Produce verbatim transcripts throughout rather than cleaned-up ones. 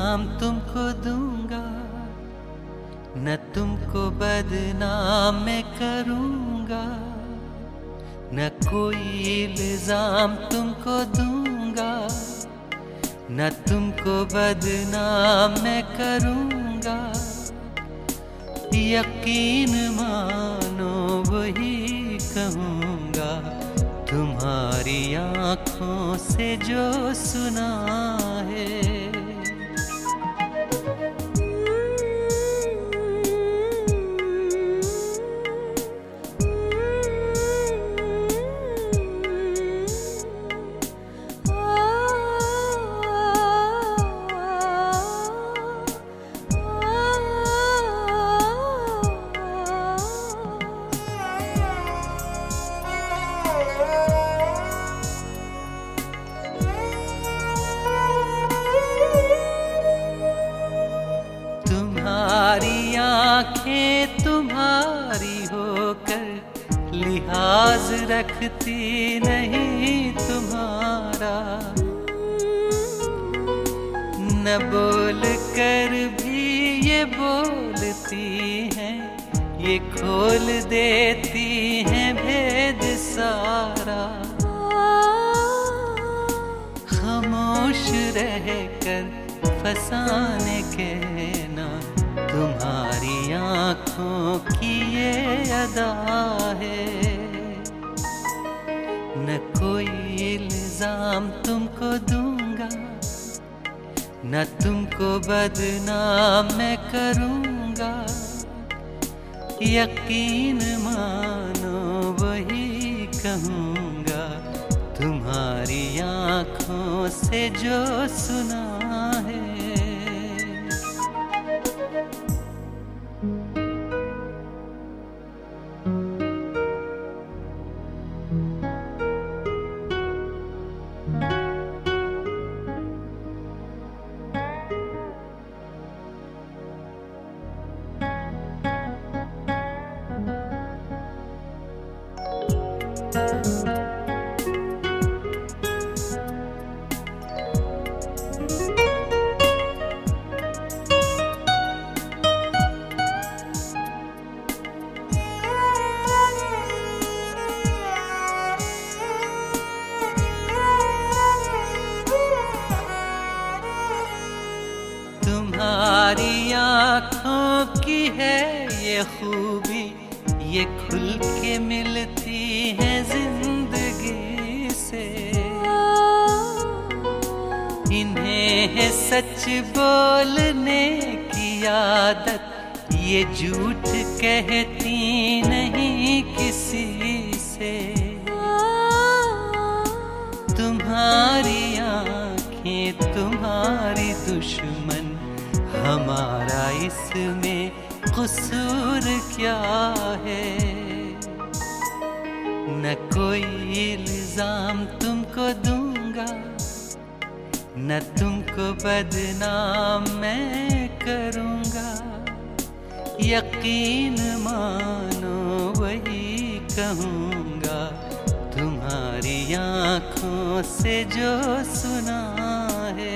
इल्जाम तुमको दूंगा, न तुमको बदनाम मैं करूंगा, न कोई इल्जाम तुमको दूंगा, न तुमको बदनाम मैं करूंगा। यकीन मानो वही कहूंगा, तुम्हारी आंखों से जो सुना है। तुम्हारी आंखें तुम्हारी होकर लिहाज रखती नहीं तुम्हारा, न बोल कर भी ये बोलती हैं, ये खोल देती हैं भेद सारा। खामोश रहकर फसाने के ना तुम्हारी आंखों की ये अदा है। न कोई इल्जाम तुमको दूंगा, न तुमको बदनाम मैं करूंगा। यकीन मानो वही कहूंगा, तुम्हारी आंखों से जो सुना है। तुम्हारी आँखों की है ये खूबी, ये खुल के मिलती है जिंदगी से। इन्हें है सच बोलने की आदत, ये झूठ कहती नहीं किसी से। तुम्हारी आँखें तुम्हारी दुश्मन, हमारा इसमें कसूर क्या है। न कोई इल्जाम तुमको दूंगा, न तुमको बदनाम मैं करूंगा। यकीन मानो वही कहूंगा, तुम्हारी आंखों से जो सुना है।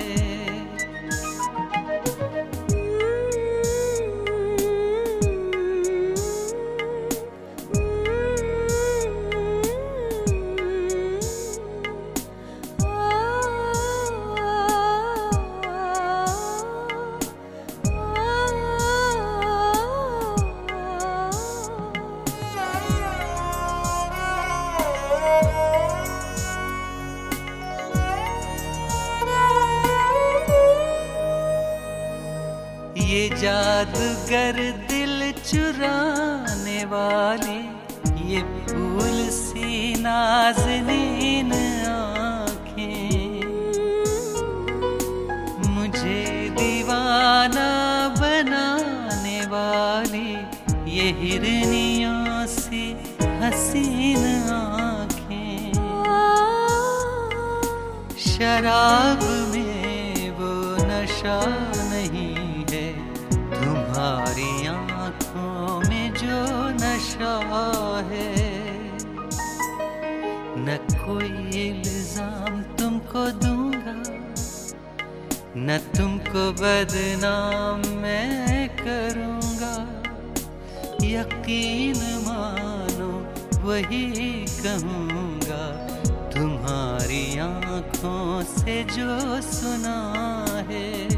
ये जादूगर दिल चुराने वाली, ये फूल सी नाज़नीन आँखें, मुझे दीवाना बनाने वाली, ये हिरनियों सी हसीन आँखें। शराब में वो नशा नहीं है, तुम्हारी आँखों में जो नशा है। न कोई इल्जाम तुमको दूंगा, न तुमको बदनाम मैं करूँगा, यकीन मानो वही कहूँगा, तुम्हारी आँखों से जो सुना है।